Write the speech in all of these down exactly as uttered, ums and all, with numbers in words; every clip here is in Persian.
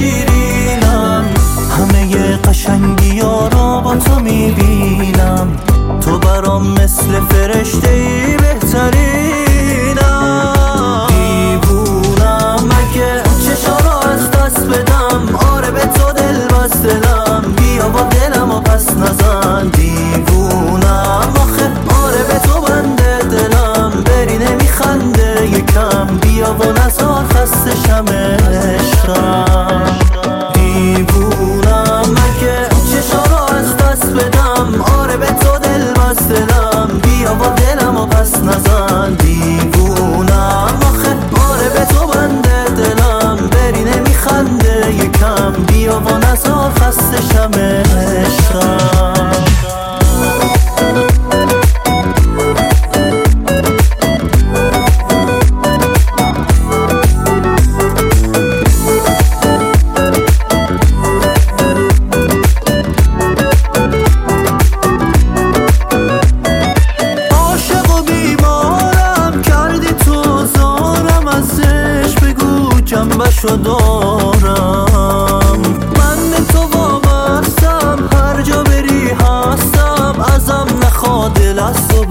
شیرینم، همه قشنگی ها رو با تو میبینم، تو برام مثل فرشته ای بهترینم. دیوونم مگه چشا رو از دست بدم، آره به تو دل بستلم، بیا با دلم و پس نزن. دیوونم آخه آره به تو بنده دلم، بری نمیخنده یکم، بیا و نزار خسته شم عشقم. دیوونم مگه چشا رو از دست بدم، آره به تو دل بستلم، بیا با دلم و پس نزن. دیوونم آخه آره به تو بنده دلم، بری نمیخنده یکم، بیا و نزار خسته شم عشقم. جنبشو دارم من به تو وابستم، هر جا بری هستم، ازم نخواد دل از تو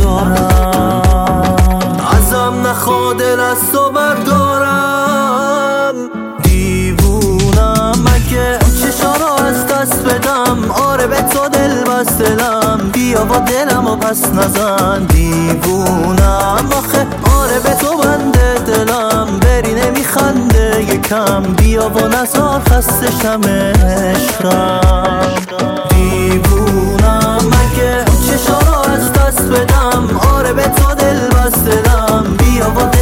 بردارم، ازم نخواد دل از تو بردارم. دیوونم مگه چشا رو از دست بدم، آره به تو دل بستلم، بیا با دلم و پس نزن. دیوونم آخه آره به تو بنده دلم، بری نمیخنده یکم، بیا و نزار خسته شم عشقم. دیوونم مگه چشا رو از دست بدم، آره به تو دل بستلم، بیا و